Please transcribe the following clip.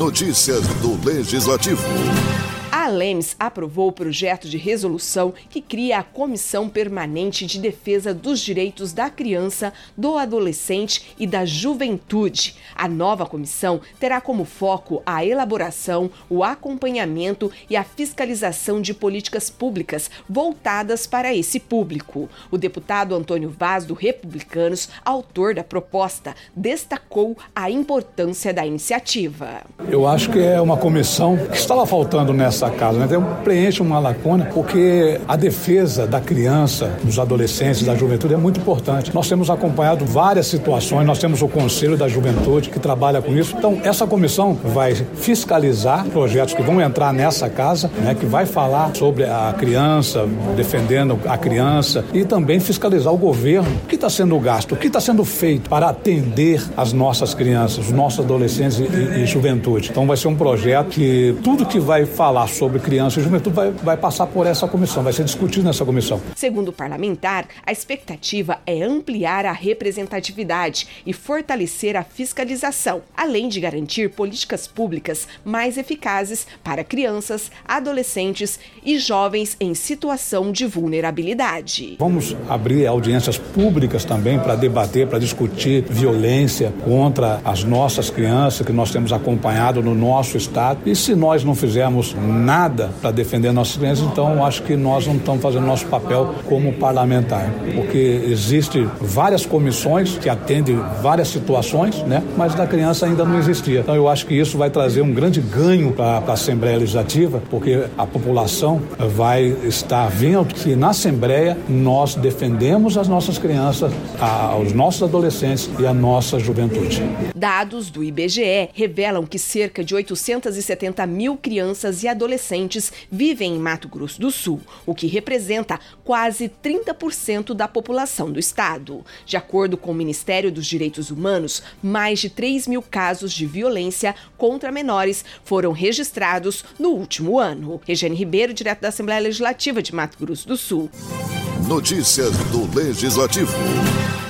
Notícias do Legislativo. A ALEMS aprovou o projeto de resolução que cria a Comissão Permanente de Defesa dos Direitos da Criança, do Adolescente e da Juventude. A nova comissão terá como foco a elaboração, o acompanhamento e a fiscalização de políticas públicas voltadas para esse público. O deputado Antônio Vaz, do Republicanos, autor da proposta, destacou a importância da iniciativa. Eu acho que é uma comissão que estava faltando nessa casa, né? Preenche uma lacuna, porque a defesa da criança, dos adolescentes, da juventude é muito importante. Nós temos acompanhado várias situações, nós temos o Conselho da Juventude que trabalha com isso. Então, essa comissão vai fiscalizar projetos que vão entrar nessa casa, né? Que vai falar sobre a criança, defendendo a criança, e também fiscalizar o governo, o que está sendo gasto, o que está sendo feito para atender as nossas crianças, os nossos adolescentes e juventude. Então, vai ser um projeto que tudo que vai falar sobre criança e juventude vai passar por essa comissão, vai ser discutido nessa comissão. Segundo o parlamentar, a expectativa é ampliar a representatividade e fortalecer a fiscalização, além de garantir políticas públicas mais eficazes para crianças, adolescentes e jovens em situação de vulnerabilidade. Vamos abrir audiências públicas também para debater, para discutir violência contra as nossas crianças que nós temos acompanhado no nosso estado. E se nós não fizermos nada para defender nossas crianças, então acho que nós não estamos fazendo nosso papel como parlamentar, porque existem várias comissões que atendem várias situações, né? Mas da criança ainda não existia. Então eu acho que isso vai trazer um grande ganho para a Assembleia Legislativa, porque a população vai estar vendo que na Assembleia nós defendemos as nossas crianças, os nossos adolescentes e a nossa juventude. Dados do IBGE revelam que cerca de 870 mil crianças e adolescentes vivem em Mato Grosso do Sul, o que representa quase 30% da população do estado. De acordo com o Ministério dos Direitos Humanos, mais de 3 mil casos de violência contra menores foram registrados no último ano. Regiane Ribeiro, direto da Assembleia Legislativa de Mato Grosso do Sul. Notícias do Legislativo.